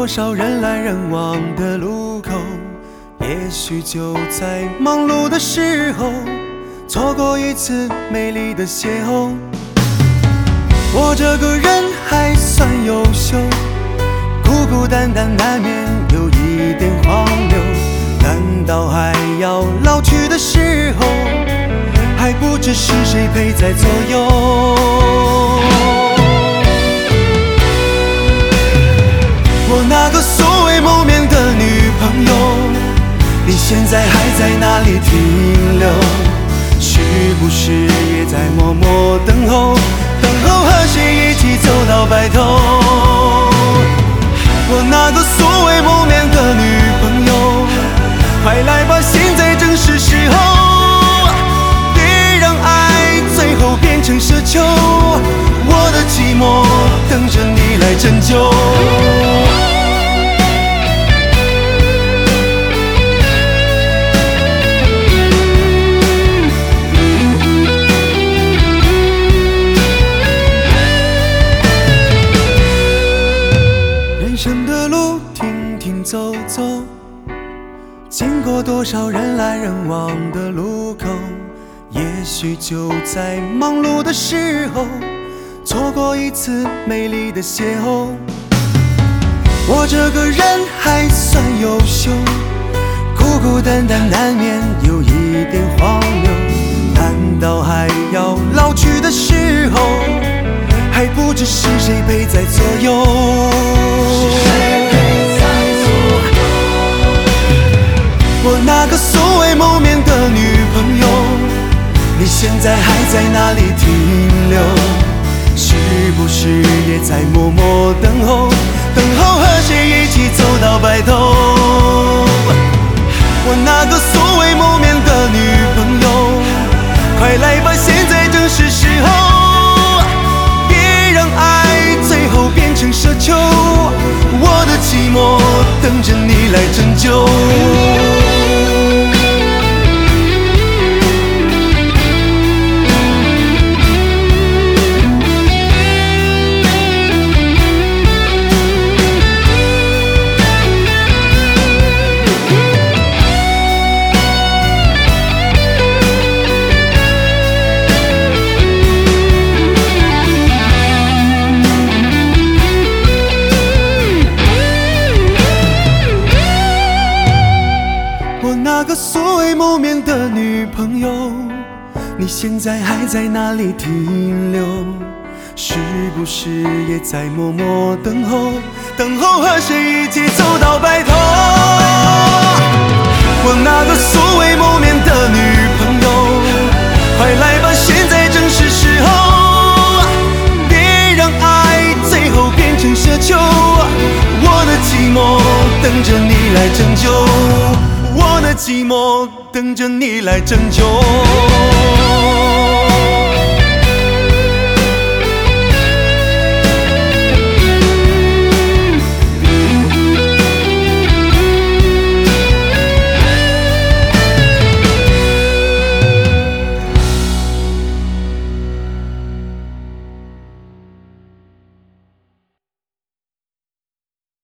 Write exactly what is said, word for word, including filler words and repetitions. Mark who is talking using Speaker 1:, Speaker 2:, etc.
Speaker 1: 少人来人往的路口，也许就在忙碌的时候，错过一次美丽的邂逅。我这个人还算优秀，孤孤单单难免有一点荒谬。难道还要老去的时候，还不知是谁陪在左右？我那个所谓谋面的女朋友，你现在还在哪里停留？是不是也在默默等候，等候和谁一起走到白头？我那个所谓谋面的女朋友，快来吧，现在正是时候，别让爱最后变成奢求，我的寂寞等着你来拯救。人生的路停停走走，经过多少人来人往的路口，也许就在忙碌的时候，错过一次美丽的邂逅。我这个人还算优秀，孤孤单单难免有一点荒谬。难道还要老去的时候，还不知是谁陪在左右？我那个所谓谋面的女朋友，你现在还在哪里停留？是不是也在默默等候，等候和谁一起走到白头？我那个所谓谋面的女朋友，快来吧，现在正是时候，别让爱最后变成奢求，我的寂寞等着你来拯救。那个所谓谋面的女朋友，你现在还在哪里停留？是不是也在默默等候，等候和谁一起走到白头？我那个所谓谋面的女朋友，快来吧，现在正是时候，别让爱最后变成奢求，我的寂寞等着你来拯救，我的寂寞等着你来拯救。